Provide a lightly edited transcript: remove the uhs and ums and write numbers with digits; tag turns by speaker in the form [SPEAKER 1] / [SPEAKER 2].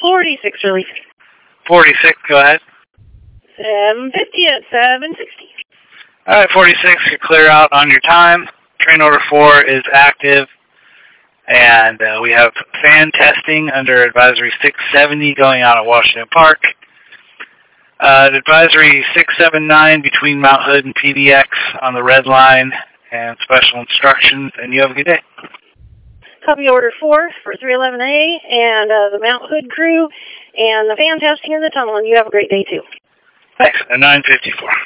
[SPEAKER 1] 46 release.
[SPEAKER 2] 46, go ahead.
[SPEAKER 1] 750 at 760.
[SPEAKER 2] All right, 46, you're clear out on your time. Train order 4 is active. And we have fan testing under advisory 670 going on at Washington Park. Advisory 679 between Mount Hood and PDX on the red line, and special instructions, and you have a good day.
[SPEAKER 1] Copy order 4 for 311A and the Mount Hood crew and the fan testing in the tunnel, and you have a great day too.
[SPEAKER 2] Thanks, at 954.